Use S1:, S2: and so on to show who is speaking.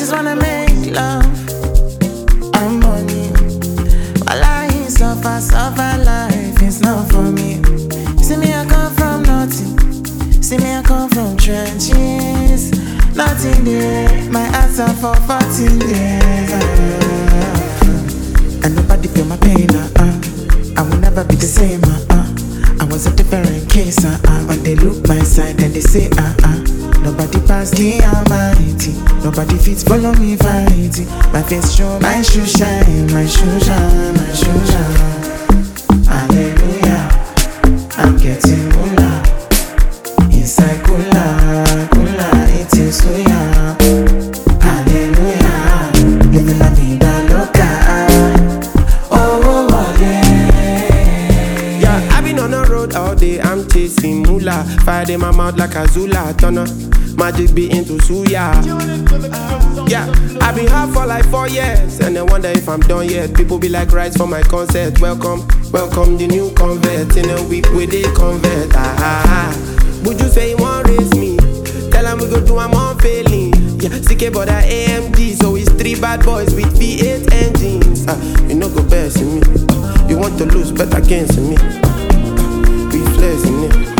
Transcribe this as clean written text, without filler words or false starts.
S1: just wanna make love and money. While I suffer life, it's not for me. See me, I come from nothing. See me, I come from trenches. Nothing there, my answer for 14 days. And nobody feel my pain, I will never be the same, I was a different case, but they look my side and they say, nobody pass the Almighty. Nobody fits follow me fighting. My face show, my shoe shine, my shoe shine, my shoe shine. Hallelujah, I'm getting moolah. Inside cooler, eating suya. Hallelujah, living la vida loca. Oh, yeah.
S2: Yeah, I've been on the road all day, I'm chasing moolah. Fire in my mouth like a Zula turner. Magic be into suya. Yeah, I've been hard for like 4 years, and I wonder if I'm done yet. People be like rice for my concert. Welcome the new convert. In a week with they convert. Would you say you won't raise me? Tell them we go do I'm on failing. Yeah, CK but AMG, so it's 3 bad boys with V8 engines. You know go best in me. You want to lose, bet against me. We flexing it.